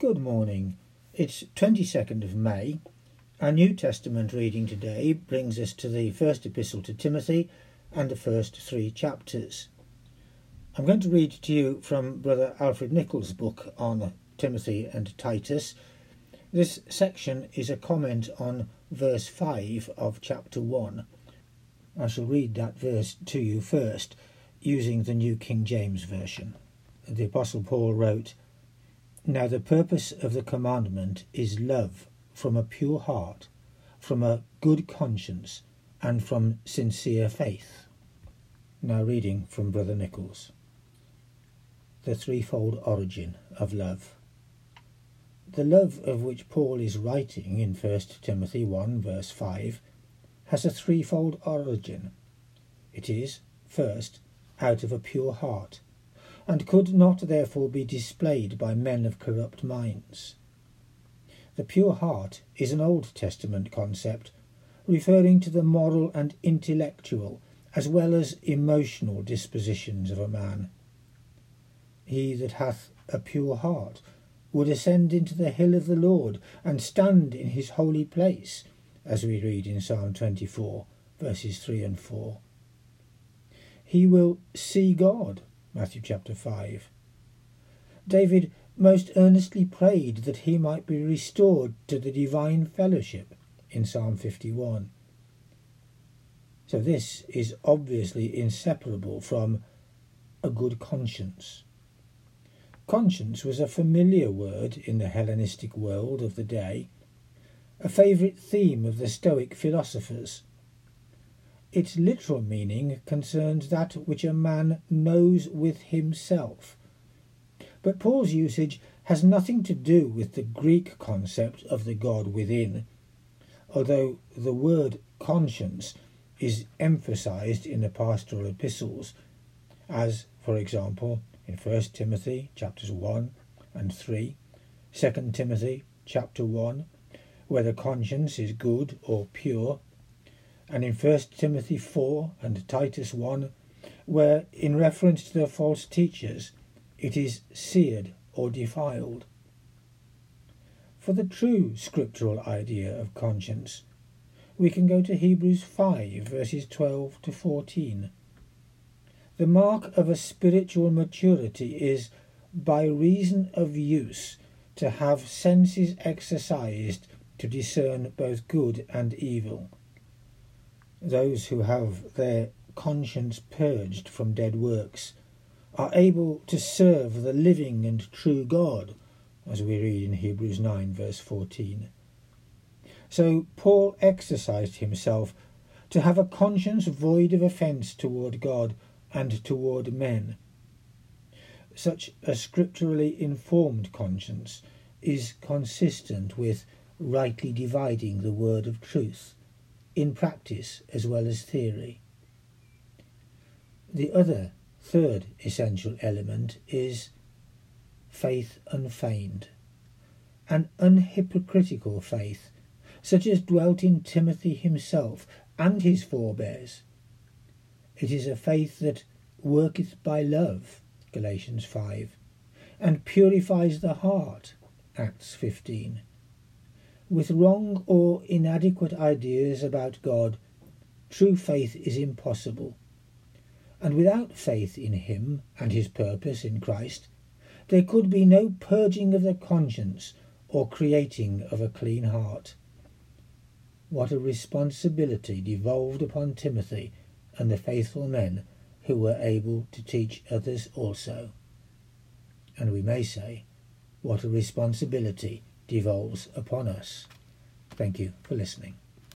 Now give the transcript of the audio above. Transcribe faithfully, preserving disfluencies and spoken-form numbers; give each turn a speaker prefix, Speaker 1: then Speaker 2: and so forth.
Speaker 1: Good morning. It's twenty-second of May. Our New Testament reading today brings us to the first epistle to Timothy and the first three chapters. I'm going to read to you from Brother Alfred Nichols' book on Timothy and Titus. This section is a comment on verse five of chapter one. I shall read that verse to you first, using the New King James Version. The Apostle Paul wrote, "Now the purpose of the commandment is love from a pure heart, from a good conscience, and from sincere faith." Now reading from Brother Nichols. The threefold origin of love. The love of which Paul is writing in First Timothy one verse five has a threefold origin. It is, first, out of a pure heart, and could not therefore be displayed by men of corrupt minds. The pure heart is an Old Testament concept, referring to the moral and intellectual as well as emotional dispositions of a man. He that hath a pure heart would ascend into the hill of the Lord and stand in his holy place, as we read in Psalm twenty-four, verses three and four. He will see God, Matthew chapter five. David most earnestly prayed that he might be restored to the divine fellowship in Psalm fifty-one. So this is obviously inseparable from a good conscience. Conscience was a familiar word in the Hellenistic world of the day, a favourite theme of the Stoic philosophers. Its literal meaning concerns that which a man knows with himself. But Paul's usage has nothing to do with the Greek concept of the God within, although the word conscience is emphasized in the pastoral epistles, as, for example, in First Timothy chapters one and three, Second Timothy chapter one, where the conscience is good or pure, and in First Timothy four and Titus one, where, in reference to the false teachers, it is seared or defiled. For the true scriptural idea of conscience, we can go to Hebrews five, verses twelve to fourteen. The mark of a spiritual maturity is, by reason of use, to have senses exercised to discern both good and evil. Those who have their conscience purged from dead works are able to serve the living and true God, as we read in Hebrews nine verse fourteen. So Paul exercised himself to have a conscience void of offence toward God and toward men. Such a scripturally informed conscience is consistent with rightly dividing the word of truth, in practice as well as theory. The other, third essential element is faith unfeigned, an unhypocritical faith, such as dwelt in Timothy himself and his forebears. It is a faith that worketh by love, Galatians five, and purifies the heart, Acts fifteen. With wrong or inadequate ideas about God, true faith is impossible, and without faith in him and his purpose in Christ, there could be no purging of the conscience or creating of a clean heart. What a responsibility devolved upon Timothy and the faithful men who were able to teach others also. And we may say, what a responsibility devolves upon us. Thank you for listening.